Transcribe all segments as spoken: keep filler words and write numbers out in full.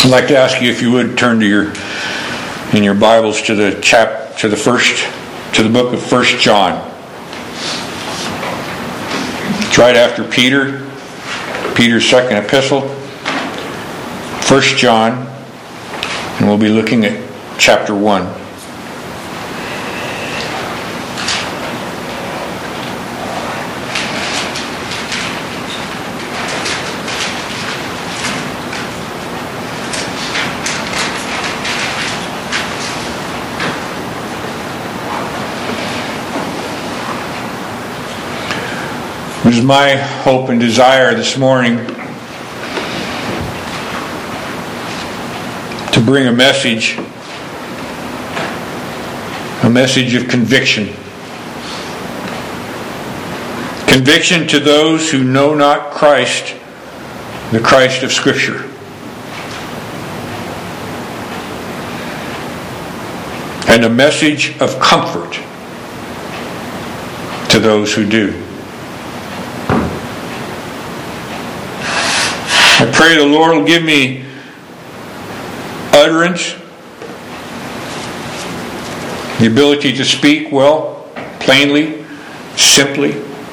I'd like to ask you if you would turn to your in your Bibles to the chap to the first to the book of First John. It's right after Peter, Peter's second epistle. First John, and we'll be looking at chapter one. It is my hope and desire this morning to bring a message, a message of conviction. Conviction to those who know not Christ, the Christ of Scripture. And a message of comfort to those who do. I pray the Lord will give me utterance, the ability to speak well, plainly, simply.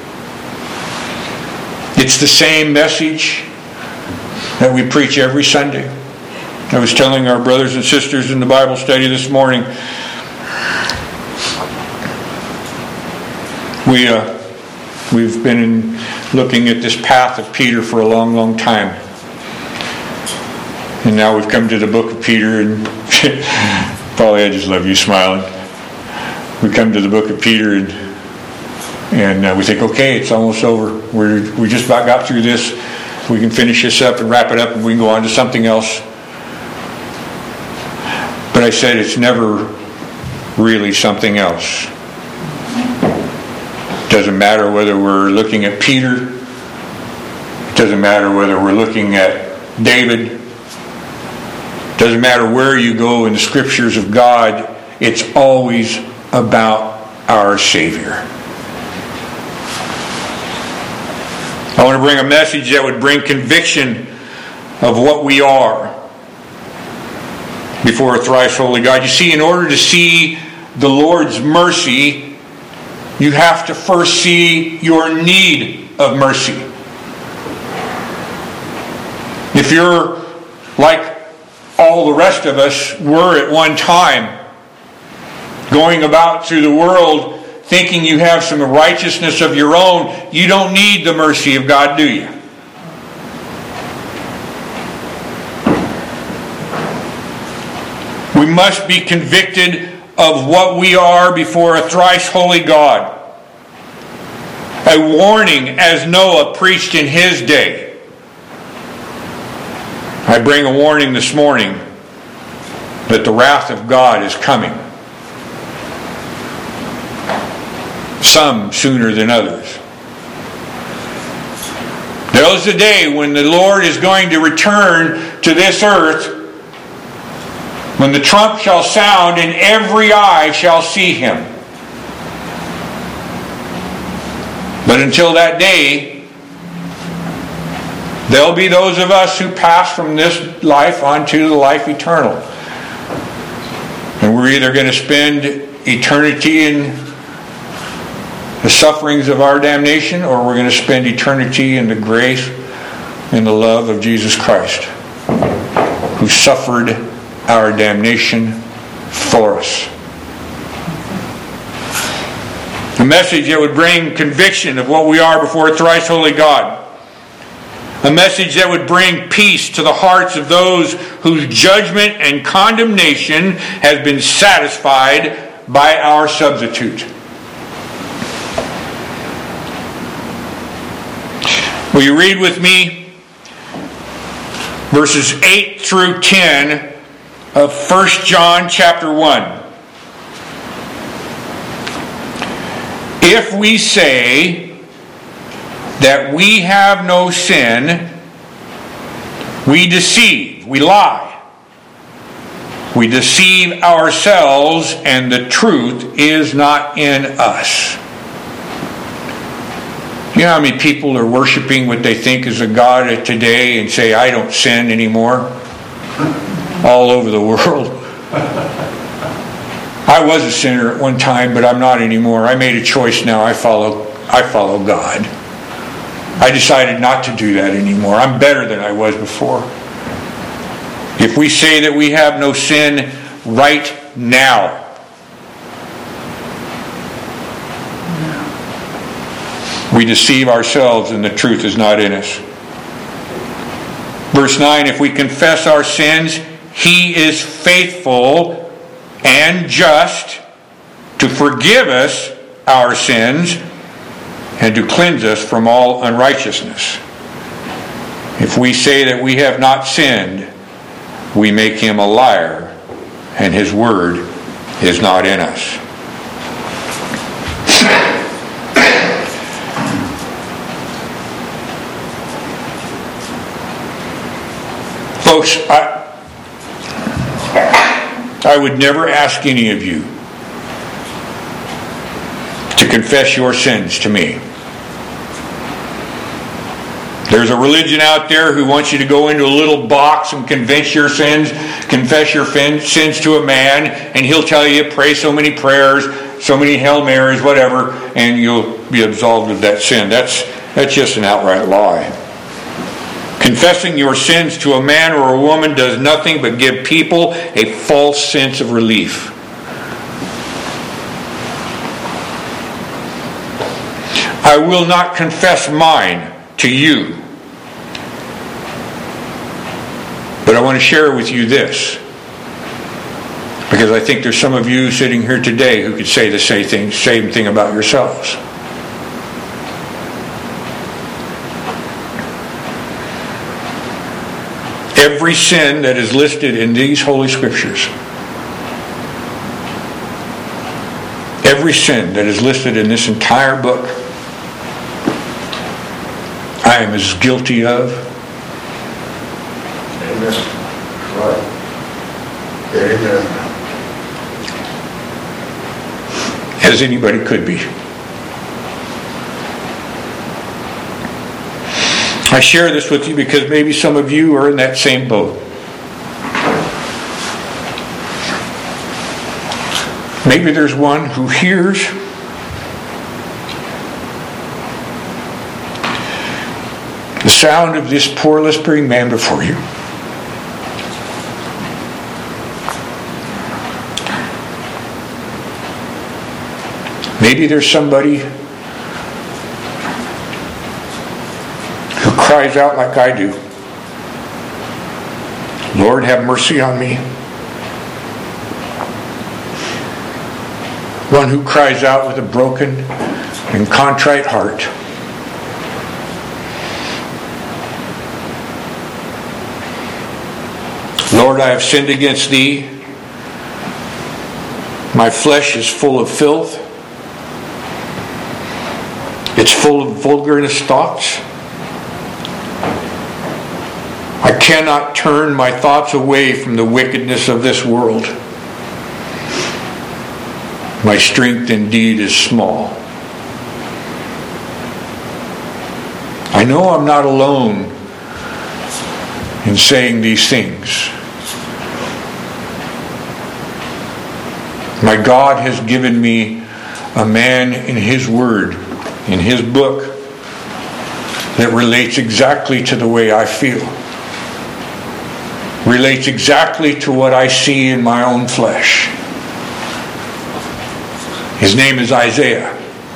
It's the same message that we preach every Sunday. I was telling our brothers and sisters in the Bible study this morning, we, uh, we've been in, looking at this path of Peter for a long, long time. And now we've come to the book of Peter, and Polly, I just love you smiling. We come to the book of Peter, and and uh, we think, okay, it's almost over. We're we just about got through this. We can finish this up and wrap it up, and we can go on to something else. But I said it's never really something else. It doesn't matter whether we're looking at Peter. It doesn't matter whether we're looking at David. Doesn't matter where you go in the Scriptures of God, it's always about our Savior. I want to bring a message that would bring conviction of what we are before a thrice holy God. You see, in order to see the Lord's mercy, you have to first see your need of mercy. If you're like all the rest of us were at one time, going about through the world thinking you have some righteousness of your own, you don't need the mercy of God, do you? We must be convicted of what we are before a thrice holy God. A warning as Noah preached in his day. I bring a warning this morning that the wrath of God is coming. Some sooner than others. There is a day when the Lord is going to return to this earth, when the trump shall sound and every eye shall see Him. But until that day, there'll be those of us who pass from this life onto the life eternal. And we're either going to spend eternity in the sufferings of our damnation, or we're going to spend eternity in the grace and the love of Jesus Christ, who suffered our damnation for us. A message that would bring conviction of what we are before a thrice holy God. A message that would bring peace to the hearts of those whose judgment and condemnation has been satisfied by our substitute. Will you read with me verses eight through ten of First John chapter one? If we say that we have no sin, we deceive, we lie. We deceive ourselves, and the truth is not in us. You know how many people are worshiping what they think is a God today and say, I don't sin anymore? all over the world. I was a sinner at one time, but I'm not anymore. I made a choice now. I follow, I follow God. I decided not to do that anymore. I'm better than I was before. If we say that we have no sin right now, we deceive ourselves and the truth is not in us. Verse nine, if we confess our sins, He is faithful and just to forgive us our sins and to cleanse us from all unrighteousness. If we say that we have not sinned, we make Him a liar, and His word is not in us. Folks, I, I would never ask any of you to confess your sins to me. There's a religion out there who wants you to go into a little box and confess your sins, confess your sins to a man, and he'll tell you, pray so many prayers, so many Hail Marys, whatever, and you'll be absolved of that sin. That's, that's just an outright lie. Confessing your sins to a man or a woman does nothing but give people a false sense of relief. I will not confess mine to you. But I want to share with you this, because I think there's some of you sitting here today who could say the same thing, same thing about yourselves. Every sin that is listed in these Holy Scriptures, every sin that is listed in this entire book, I am as guilty of. Amen. Right. Amen. As anybody could be. I share this with you because maybe some of you are in that same boat. Maybe there's one who hears the sound of this poor lisping man before you. Maybe there's somebody who cries out like I do, Lord, have mercy on me. One who cries out with a broken and contrite heart. Lord, I have sinned against Thee. My flesh is full of filth. It's full of vulgarness thoughts. I cannot turn my thoughts away from the wickedness of this world. My strength indeed is small. I know I'm not alone in saying these things. My God has given me a man in His Word, in His book, that relates exactly to the way I feel. Relates exactly to what I see in my own flesh. His name is Isaiah.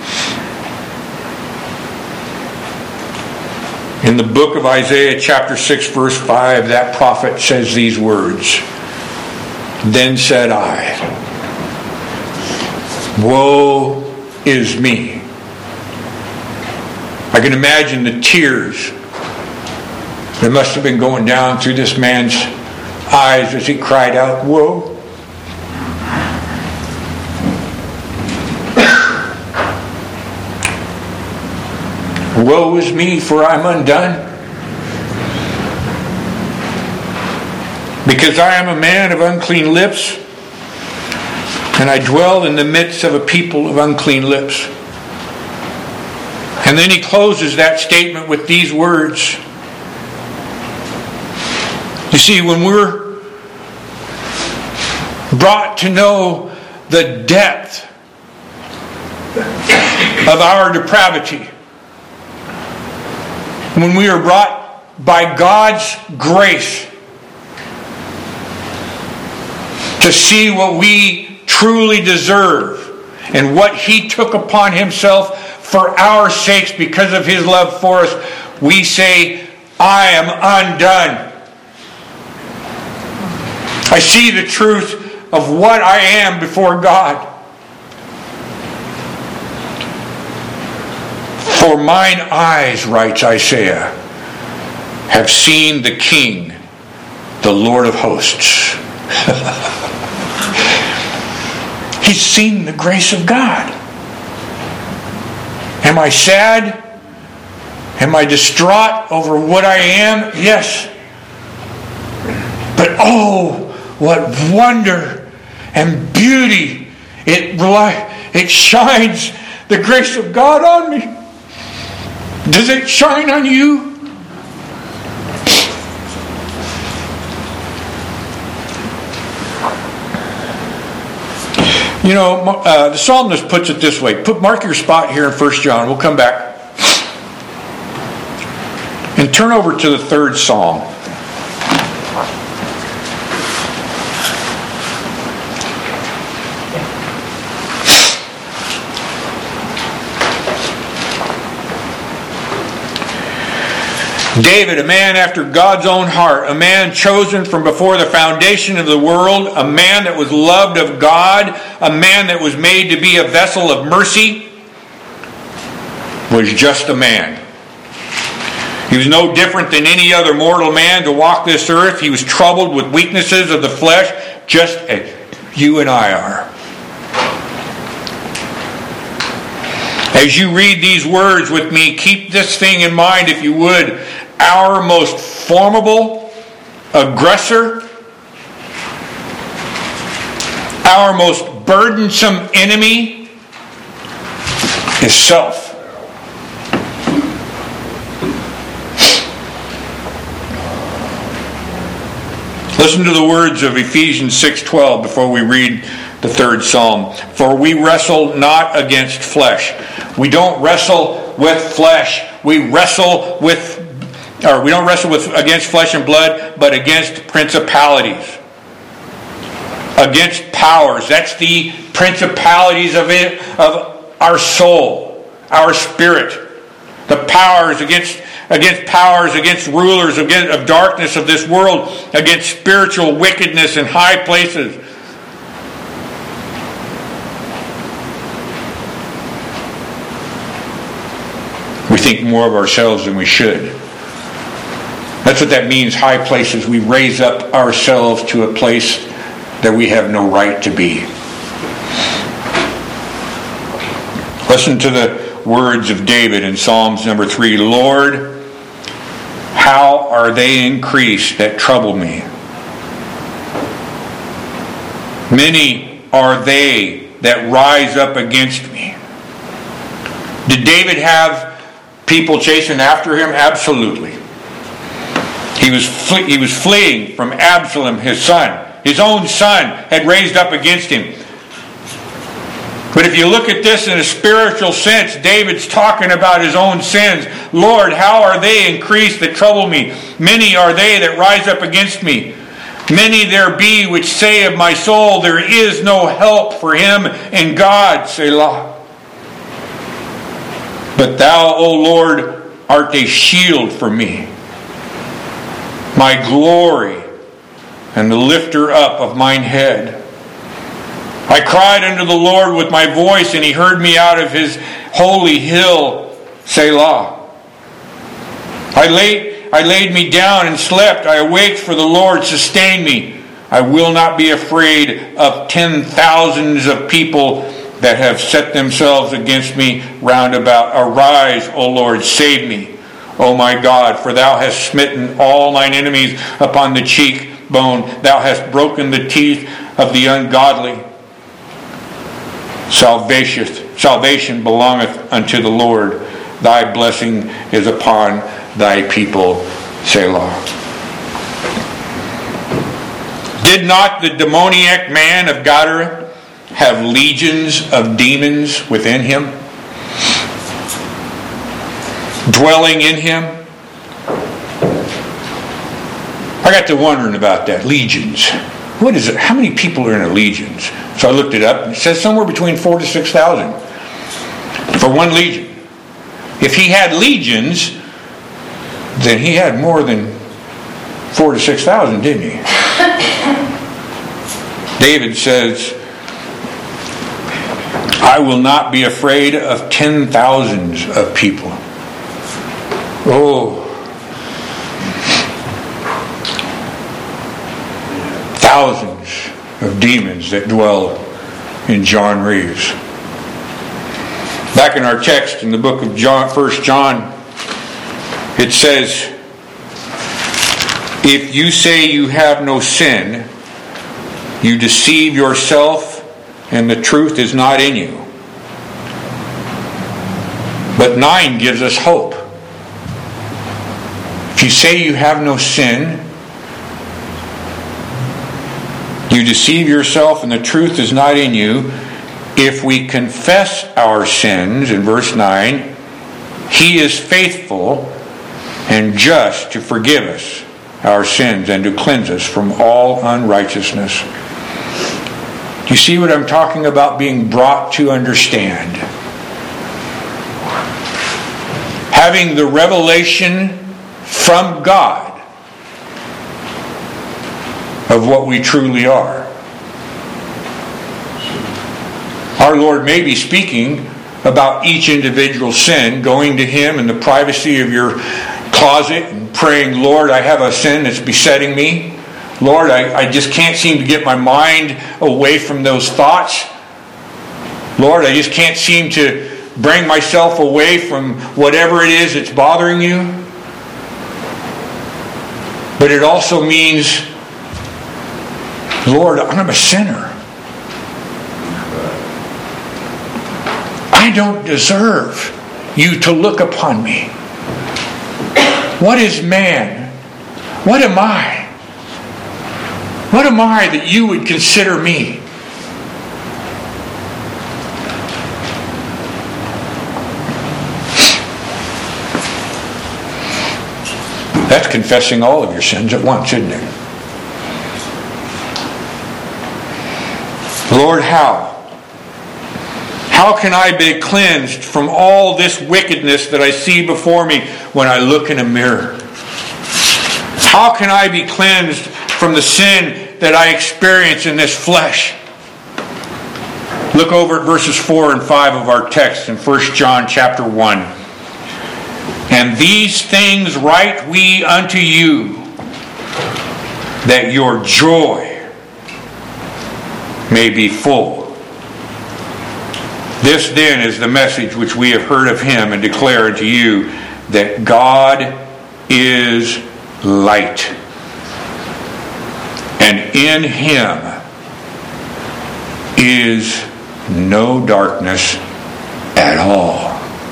In the book of Isaiah, chapter six, verse five, that prophet says these words. Then said I, woe is me. I can imagine the tears that must have been going down through this man's eyes as he cried out, woe. Woe is me, for I'm undone. Because I am a man of unclean lips, and I dwell in the midst of a people of unclean lips. And then he closes that statement with these words. You see, when we're brought to know the depth of our depravity. When we are brought by God's grace to see what we truly deserve and what He took upon Himself for our sakes because of His love for us, we say, I am undone. I see the truth of what I am before God. For mine eyes, writes Isaiah, have seen the King, the Lord of hosts. He's seen the grace of God. Am I sad? Am I distraught over what I am? Yes. But oh, what wonder and beauty. It, it shines the grace of God on me. Does it shine on you? You know, uh, the psalmist puts it this way. Put mark your spot here in First John. We'll come back. And turn over to the third psalm. David, a man after God's own heart, a man chosen from before the foundation of the world, a man that was loved of God, a man that was made to be a vessel of mercy, was just a man. He was no different than any other mortal man to walk this earth. He was troubled with weaknesses of the flesh, just as you and I are. As you read these words with me, keep this thing in mind, if you would. Our most formidable aggressor, our most burdensome enemy is self. Listen to the words of Ephesians six twelve before we read the third psalm. For we wrestle not against flesh. We don't wrestle with flesh. We wrestle with Or we don't wrestle with against flesh and blood, but against principalities, against powers. That's the principalities of it, of our soul, our spirit. The powers against against powers, against rulers against, of darkness of this world, against spiritual wickedness in high places. We think more of ourselves than we should. That's what that means, high places. We raise up ourselves to a place that we have no right to be. Listen to the words of David in Psalms number three. Lord, how are they increased that trouble me? Many are they that rise up against me. Did David have people chasing after him? Absolutely. He was fle- he was fleeing from Absalom, his son. His own son had raised up against him. But if you look at this in a spiritual sense, David's talking about his own sins. Lord, how are they increased that trouble me? Many are they that rise up against me. Many there be which say of my soul, there is no help for him in God, Selah. But thou, O Lord, art a shield for me, my glory, and the lifter up of mine head. I cried unto the Lord with my voice, and he heard me out of his holy hill, Selah. I laid, I laid me down and slept. I awaked, for the Lord sustained me. I will not be afraid of ten thousands of people that have set themselves against me round about. Arise, O Lord, save me, O my God, for thou hast smitten all mine enemies upon the cheekbone. Thou hast broken the teeth of the ungodly. Salvation, salvation belongeth unto the Lord. Thy blessing is upon thy people. Selah. Did not the demoniac man of Gadara have legions of demons within him, dwelling in him? I got to wondering about that. Legions. What is it? How many people are in a legions? So I looked it up. It says somewhere between four to six thousand for one legion. If he had legions, then he had more than four to six thousand, didn't he? David says, I will not be afraid of ten thousands of people. Oh, thousands of demons that dwell in John Reeves. Back in our text in the book of John, First John, it says, if you say you have no sin, you deceive yourself and the truth is not in you. But nine gives us hope. If you say you have no sin, you deceive yourself and the truth is not in you. If we confess our sins, in verse nine, He is faithful and just to forgive us our sins and to cleanse us from all unrighteousness. Do you see what I'm talking about being brought to understand? Having the revelation from God of what we truly are. Our Lord may be speaking about each individual sin, going to Him in the privacy of your closet and praying, Lord, I have a sin that's besetting me. Lord, I, I just can't seem to get my mind away from those thoughts. Lord, I just can't seem to bring myself away from whatever it is that's bothering you. But it also means, Lord, I'm a sinner. I don't deserve you to look upon me. What is man? What am I? What am I that you would consider me? That's confessing all of your sins at once, isn't it? Lord, how? How can I be cleansed from all this wickedness that I see before me when I look in a mirror? How can I be cleansed from the sin that I experience in this flesh? Look over at verses four and five of our text in First John chapter one. And these things write we unto you, that your joy may be full. This then is the message which we have heard of Him and declare unto you, that God is light, and in Him is no darkness at all.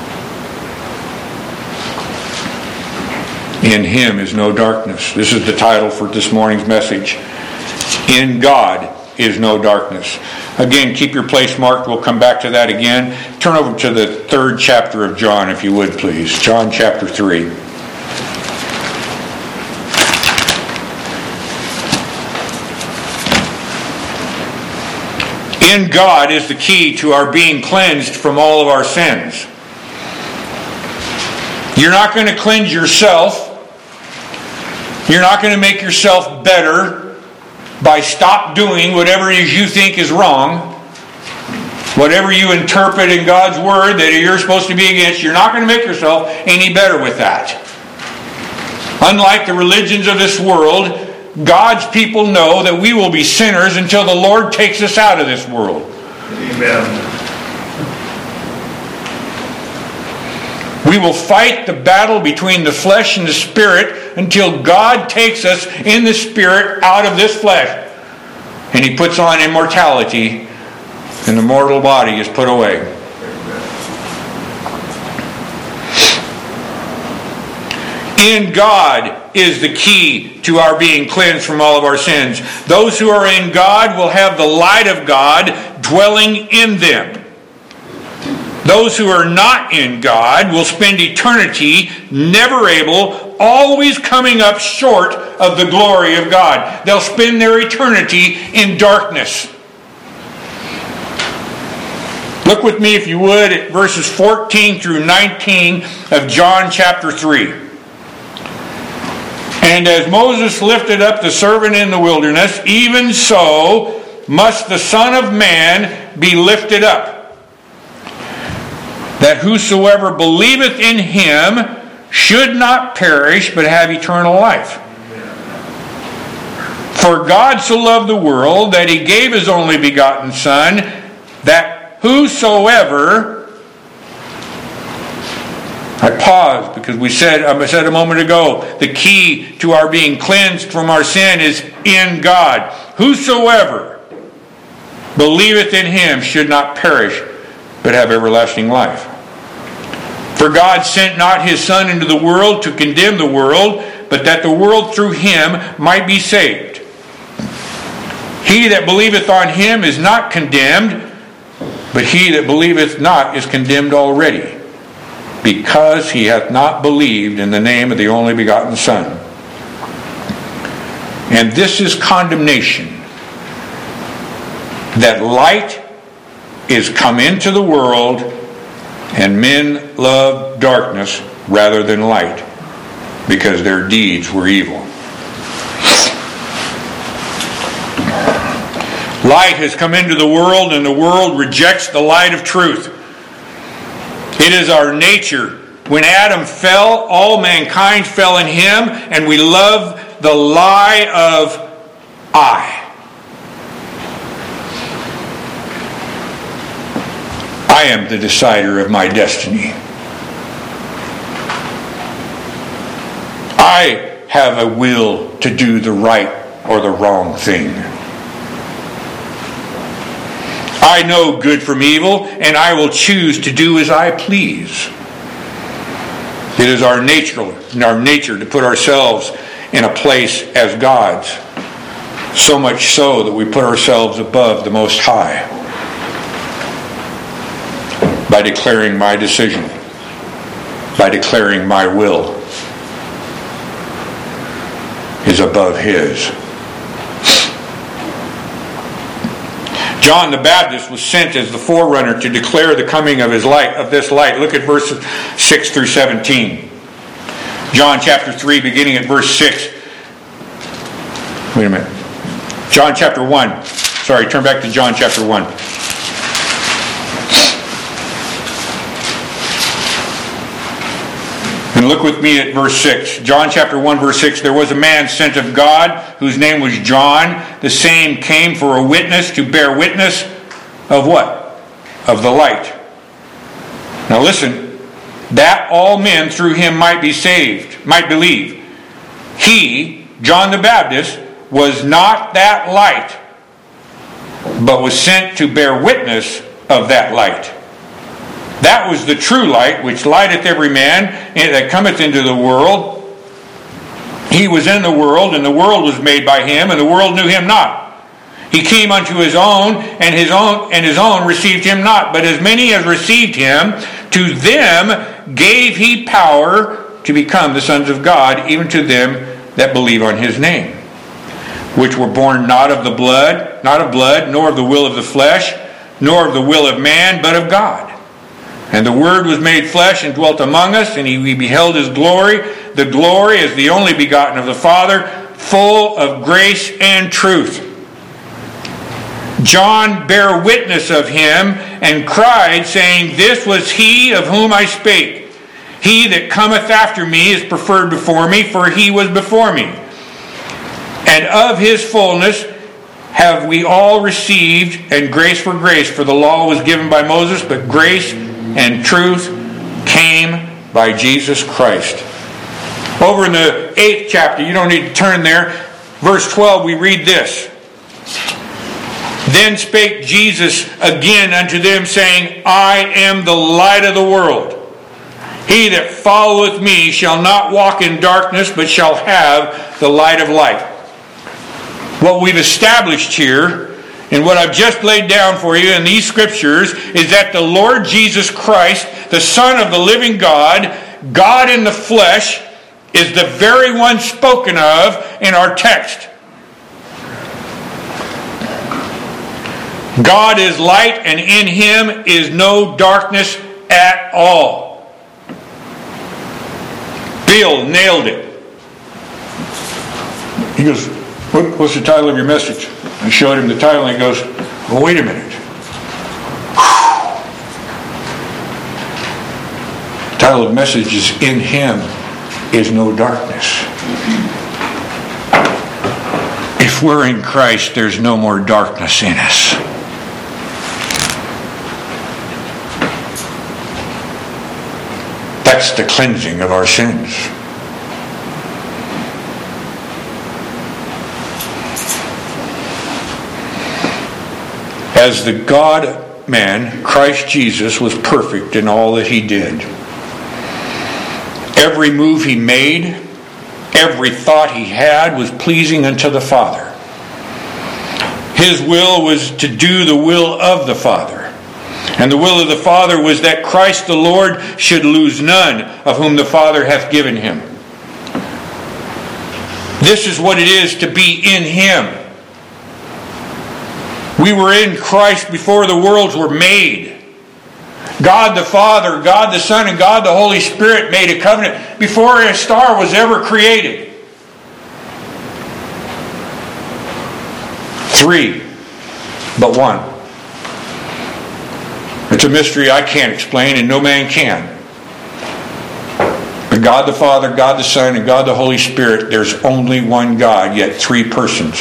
In Him is no darkness. This is the title for this morning's message. In God is no darkness. Again, keep your place marked. We'll come back to that again. Turn over to the third chapter of John, if you would, please. John chapter three. In God is the key to our being cleansed from all of our sins. You're not going to cleanse yourself. You're not going to make yourself better by stop doing whatever it is you think is wrong. Whatever you interpret in God's Word that you're supposed to be against, you're not going to make yourself any better with that. Unlike the religions of this world, God's people know that we will be sinners until the Lord takes us out of this world. Amen. We will fight the battle between the flesh and the spirit until God takes us in the spirit out of this flesh. And He puts on immortality and the mortal body is put away. In God is the key to our being cleansed from all of our sins. Those who are in God will have the light of God dwelling in them. Those who are not in God will spend eternity never able, always coming up short of the glory of God. They'll spend their eternity in darkness. Look with me, if you would, at verses fourteen through nineteen of John chapter three. And as Moses lifted up the servant in the wilderness, even so must the Son of Man be lifted up, that whosoever believeth in him should not perish, but have eternal life. For God so loved the world that he gave his only begotten Son, that whosoever... I pause because we said, I said a moment ago, the key to our being cleansed from our sin is in God. Whosoever believeth in him should not perish, but have everlasting life. For God sent not his Son into the world to condemn the world, but that the world through him might be saved. He that believeth on him is not condemned, but he that believeth not is condemned already, because he hath not believed in the name of the only begotten Son. And this is condemnation, that light is come into the world, and men love darkness rather than light, because their deeds were evil. Light has come into the world, and the world rejects the light of truth. It is our nature. When Adam fell, all mankind fell in him, and we love the lie of I. I am the decider of my destiny. I have a will to do the right or the wrong thing. I know good from evil, and I will choose to do as I please. It is our nature, our nature to put ourselves in a place as gods, so much so that we put ourselves above the Most High by declaring my decision, by declaring my will is above his. John the Baptist was sent as the forerunner to declare the coming of his light, of this light. Look at verses six through seventeen. John chapter three, beginning at verse six. Wait a minute. John chapter one. Sorry, turn back to John chapter one. And look with me at verse six. John chapter one, verse six. There was a man sent of God, whose name was John. The same came for a witness, to bear witness of what? Of the light. Now listen. That all men through him might be saved, might believe. He, John the Baptist, was not that light, but was sent to bear witness of that light. That was the true light, which lighteth every man that cometh into the world. He was in the world, and the world was made by him, and the world knew him not. He came unto his own, and his own and his own received him not. But as many as received him, to them gave he power to become the sons of God, even to them that believe on his name, which were born not of the blood, not of blood, nor of the will of the flesh, nor of the will of man, but of God. And the Word was made flesh and dwelt among us, and we beheld his glory, the glory as the only begotten of the Father, full of grace and truth. John bare witness of him, and cried, saying, This was he of whom I spake. He that cometh after me is preferred before me, for he was before me. And of his fullness have we all received, and grace for grace. For the law was given by Moses, but grace and truth came by Jesus Christ. Over in the eighth chapter, you don't need to turn there, verse twelve, we read this. Then spake Jesus again unto them, saying, I am the light of the world. He that followeth me shall not walk in darkness, but shall have the light of life. What we've established here, and what I've just laid down for you in these scriptures, is that the Lord Jesus Christ, the Son of the living God, God in the flesh, is the very one spoken of in our text. God is light, and in Him is no darkness at all. Bill nailed it. He goes, what, what's the title of your message? I showed him the title, and he goes, well, wait a minute. The title of the message is, in Him is no darkness. If we're in Christ, there's no more darkness in us. That's the cleansing of our sins. As the God-man, Christ Jesus was perfect in all that He did. Every move He made, every thought He had was pleasing unto the Father. His will was to do the will of the Father. And the will of the Father was that Christ the Lord should lose none of whom the Father hath given Him. This is what it is to be in Him. We were in Christ before the worlds were made. God the Father, God the Son, and God the Holy Spirit made a covenant before a star was ever created. Three, but one. It's a mystery I can't explain, and no man can. But God the Father, God the Son, and God the Holy Spirit, there's only one God, yet three persons.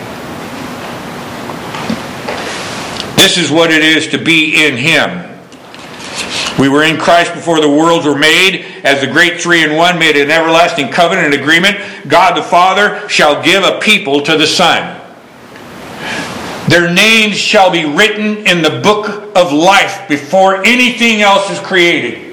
This is what it is to be in Him. We were in Christ before the worlds were made, as the great three in one made an everlasting covenant and agreement. God the Father shall give a people to the Son. Their names shall be written in the book of life before anything else is created.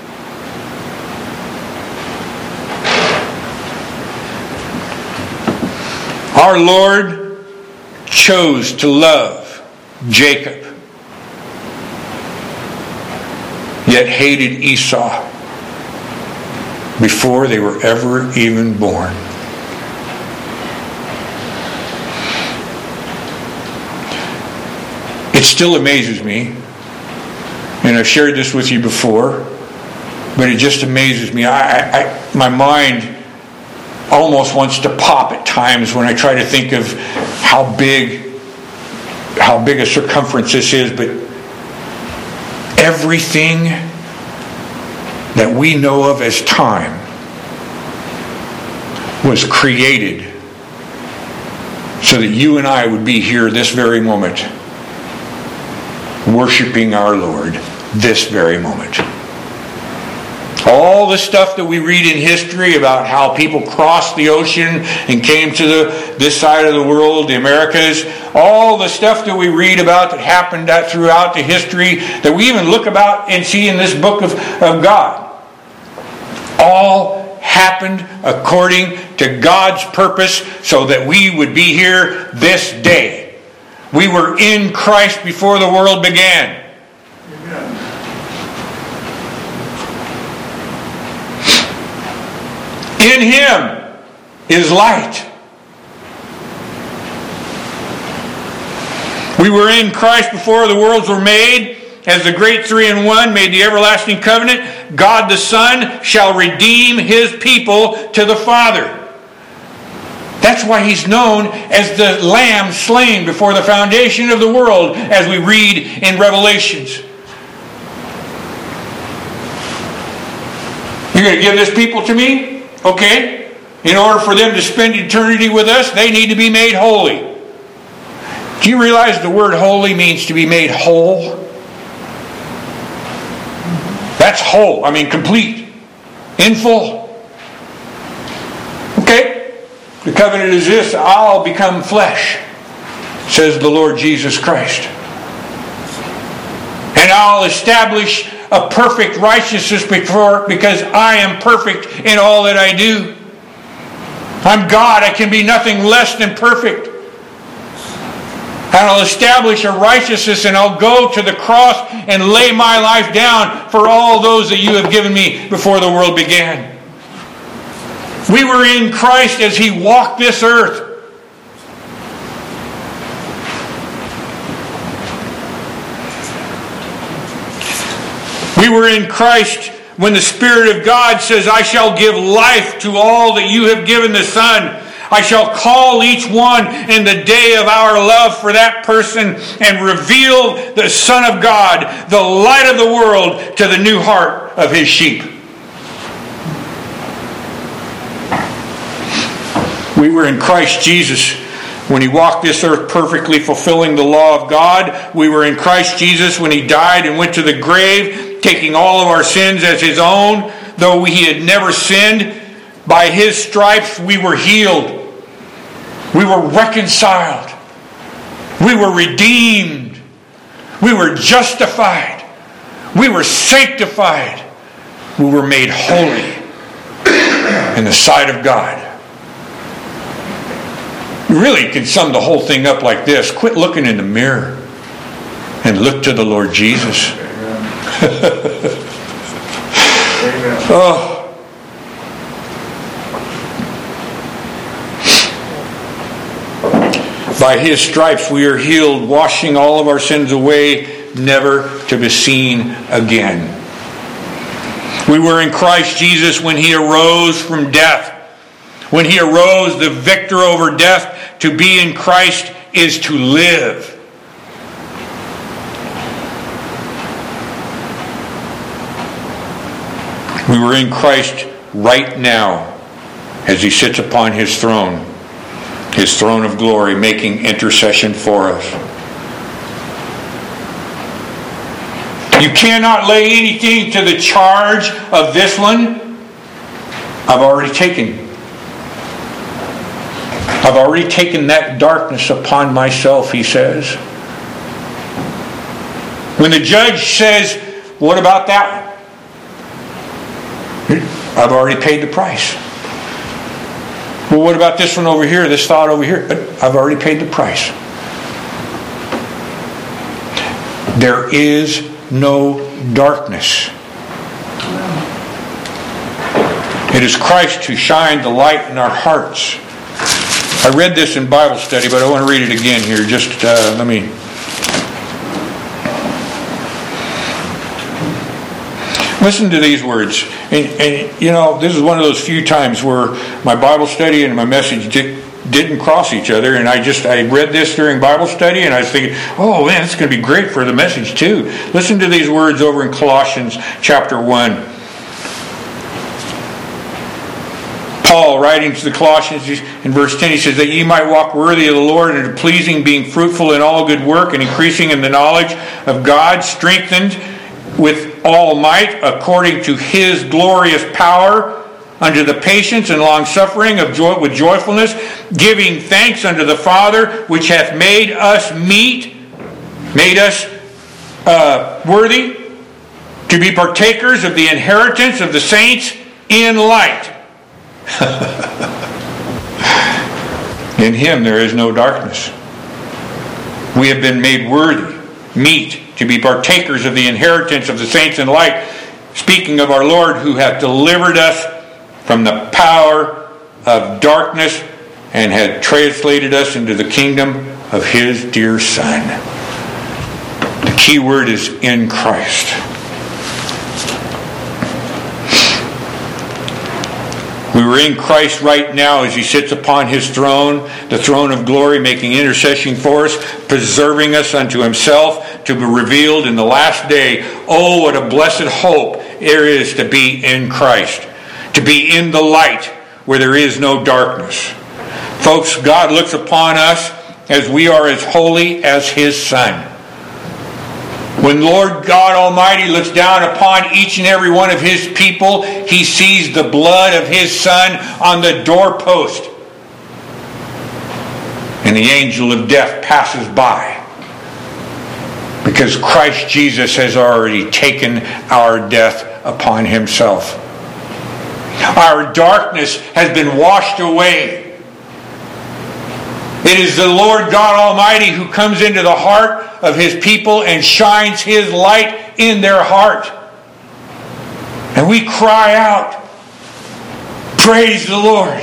Our Lord chose to love Jacob, yet hated Esau before they were ever even born. It still amazes me, and I've shared this with you before, but it just amazes me. I, I, my mind almost wants to pop at times when I try to think of how big, how big a circumference this is. But everything that we know of as time was created so that you and I would be here this very moment, worshiping our Lord this very moment. All the stuff that we read in history about how people crossed the ocean and came to the, this side of the world, the Americas, all the stuff that we read about that happened throughout the history, that we even look about and see in this book of, of God, all happened according to God's purpose so that we would be here this day. We were in Christ before the world began. Amen. In Him is light. We were in Christ before the worlds were made, as the great three in one made the everlasting covenant. God the Son shall redeem His people to the Father. That's why He's known as the Lamb slain before the foundation of the world, as we read in Revelations. You're going to give this people to me? Okay. In order for them to spend eternity with us, they need to be made holy. Do you realize the word holy means to be made whole? That's whole. I mean complete. In full. Okay. The covenant is this: I'll become flesh, says the Lord Jesus Christ. And I'll establish a perfect righteousness before, because I am perfect in all that I do. I'm God. I can be nothing less than perfect. And I'll establish a righteousness, and I'll go to the cross and lay my life down for all those that you have given me before the world began. We were in Christ as He walked this earth. We were in Christ when the Spirit of God says, I shall give life to all that you have given the Son. I shall call each one in the day of our love for that person and reveal the Son of God, the light of the world, to the new heart of His sheep. We were in Christ Jesus when He walked this earth perfectly, fulfilling the law of God. We were in Christ Jesus when He died and went to the grave, taking all of our sins as His own. Though He had never sinned, by His stripes we were healed. We were reconciled. We were redeemed. We were justified. We were sanctified. We were made holy in the sight of God. You really can sum the whole thing up like this. Quit looking in the mirror and look to the Lord Jesus. Oh. By His stripes we are healed, washing all of our sins away, never to be seen again. We were in Christ Jesus when He arose from death. When He arose, the victor over death. To be in Christ is to live. We were in Christ right now as He sits upon His throne. His throne of glory, making intercession for us. You cannot lay anything to the charge of this one. I've already taken. I've already taken that darkness upon myself, He says. When the judge says, what about that one? I've already paid the price. Well, what about this one over here, this thought over here? I've already paid the price. There is no darkness. It is Christ who shined the light in our hearts. I read this in Bible study, but I want to read it again here. Just uh, let me... Listen to these words. And, and, you know, this is one of those few times where my Bible study and my message did, didn't cross each other. And I just, I read this during Bible study and I was thinking, oh man, it's going to be great for the message too. Listen to these words over in Colossians chapter one. Paul, writing to the Colossians in verse ten, he says, that ye might walk worthy of the Lord and pleasing, being fruitful in all good work and increasing in the knowledge of God, strengthened with all might, according to His glorious power, unto the patience and long suffering of joy with joyfulness, giving thanks unto the Father, which hath made us meet, made us uh, worthy to be partakers of the inheritance of the saints in light. In Him there is no darkness. We have been made worthy, meet, to be partakers of the inheritance of the saints in light, speaking of our Lord who hath delivered us from the power of darkness and had translated us into the kingdom of His dear Son. The key word is in Christ. We were in Christ right now as He sits upon His throne, the throne of glory, making intercession for us, preserving us unto Himself to be revealed in the last day. Oh, what a blessed hope there is to be in Christ, to be in the light where there is no darkness. Folks, God looks upon us as we are as holy as His Son. When Lord God Almighty looks down upon each and every one of His people, He sees the blood of His Son on the doorpost. And the angel of death passes by. Because Christ Jesus has already taken our death upon Himself. Our darkness has been washed away. It is the Lord God Almighty who comes into the heart of His people and shines His light in their heart. And we cry out, praise the Lord.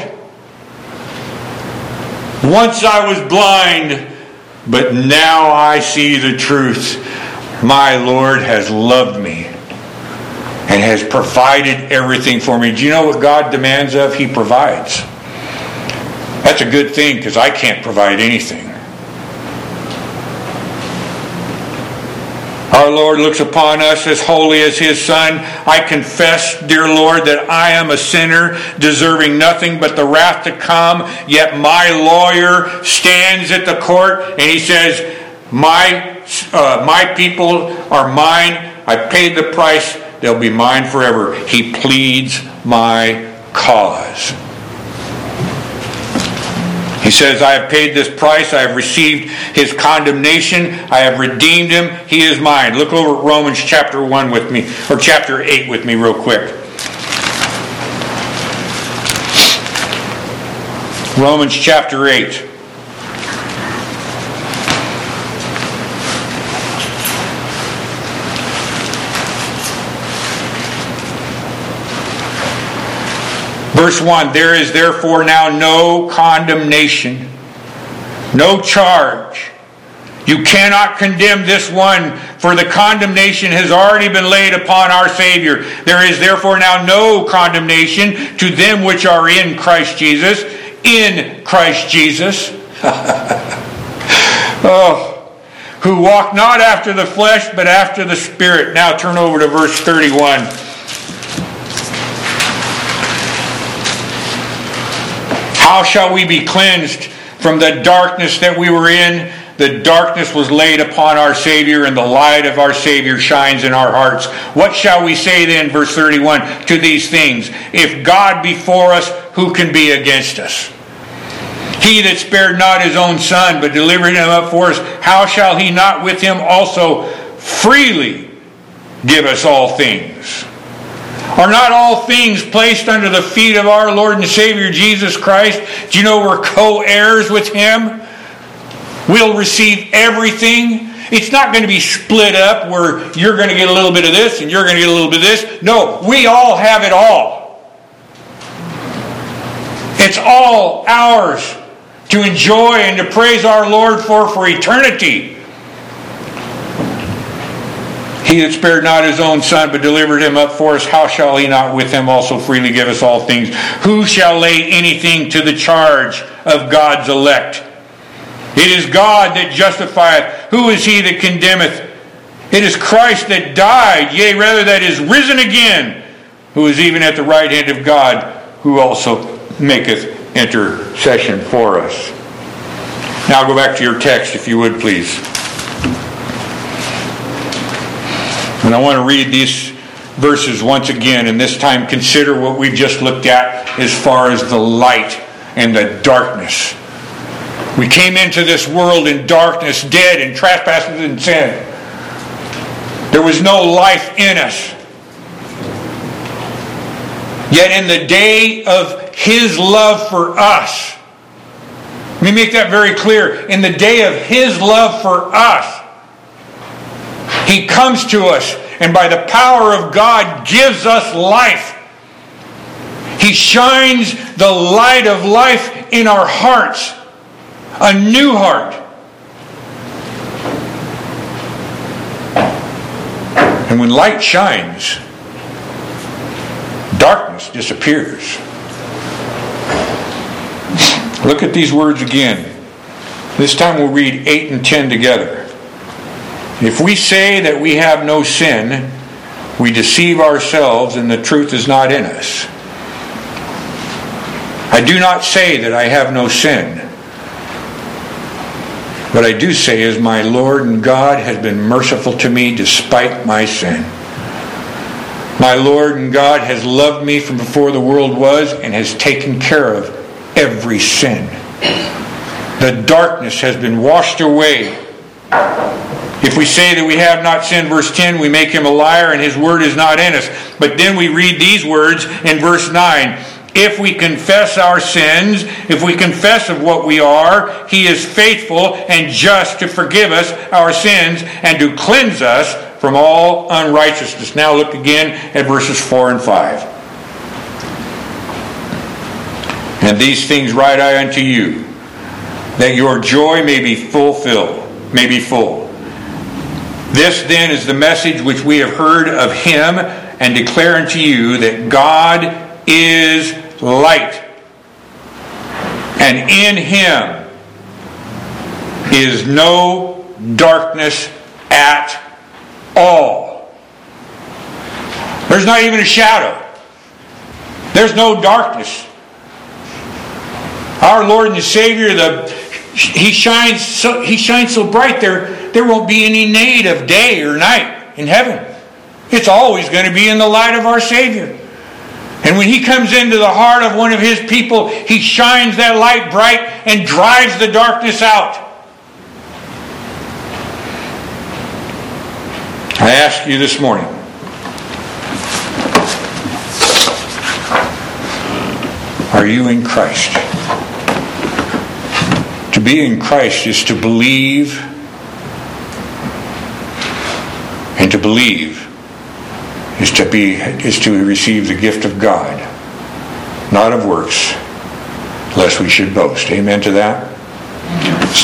Once I was blind, but now I see the truth. My Lord has loved me and has provided everything for me. Do you know what God demands of? He provides. That's a good thing, because I can't provide anything. Our Lord looks upon us as holy as His Son. I confess, dear Lord, that I am a sinner, deserving nothing but the wrath to come. Yet my lawyer stands at the court and he says, My, uh, my people are mine. I paid the price. They'll be mine forever. He pleads my cause. He says, I have paid this price. I have received His condemnation. I have redeemed Him. He is mine. Look over at Romans chapter one with me, or chapter eight with me real quick. Romans chapter eight. Verse one, there is therefore now no condemnation, no charge. You cannot condemn this one, for the condemnation has already been laid upon our Savior. There is therefore now no condemnation to them which are in Christ Jesus, in Christ Jesus. Oh, who walk not after the flesh, but after the Spirit. Now turn over to verse thirty-one. How shall we be cleansed from the darkness that we were in? The darkness was laid upon our Savior, and the light of our Savior shines in our hearts. What shall we say then, verse thirty-one, to these things? If God be for us, who can be against us? He that spared not His own Son, but delivered Him up for us, how shall He not with Him also freely give us all things? Are not all things placed under the feet of our Lord and Savior Jesus Christ? Do you know we're co-heirs with Him? We'll receive everything. It's not going to be split up where you're going to get a little bit of this and you're going to get a little bit of this. No, we all have it all. It's all ours to enjoy and to praise our Lord for for eternity. He that spared not His own Son, but delivered Him up for us, how shall He not with Him also freely give us all things? Who shall lay anything to the charge of God's elect? It is God that justifieth. Who is he that condemneth? It is Christ that died, yea, rather that is risen again, who is even at the right hand of God, who also maketh intercession for us. Now go back to your text, if you would, please. And I want to read these verses once again, and this time consider what we've just looked at as far as the light and the darkness. We came into this world in darkness, dead in trespasses and sin. There was no life in us. Yet in the day of His love for us, let me make that very clear. In the day of His love for us, He comes to us and by the power of God gives us life. He shines the light of life in our hearts. A new heart. And when light shines, darkness disappears. Look at these words again. This time we'll read eight and ten together. If we say that we have no sin, we deceive ourselves and the truth is not in us. I do not say that I have no sin. What I do say is my Lord and God has been merciful to me despite my sin. My Lord and God has loved me from before the world was and has taken care of every sin. The darkness has been washed away If we say that we have not sinned, verse ten, we make him a liar and his word is not in us. But then we read these words in verse nine. If we confess our sins, if we confess of what we are, he is faithful and just to forgive us our sins and to cleanse us from all unrighteousness. Now look again at verses four and five. And these things write I unto you, that your joy may be fulfilled, may be full. This then is the message which we have heard of him, and declare unto you that God is light, and in him is no darkness at all. There's not even a shadow. There's no darkness. Our Lord and Savior, the He shines so He shines so bright there, there won't be any need of day or night in heaven. It's always going to be in the light of our Savior. And when He comes into the heart of one of His people, He shines that light bright and drives the darkness out. I ask you this morning, are you in Christ? To be in Christ is to believe, and to believe is to be is to receive the gift of God, not of works, lest we should boast. Amen to that?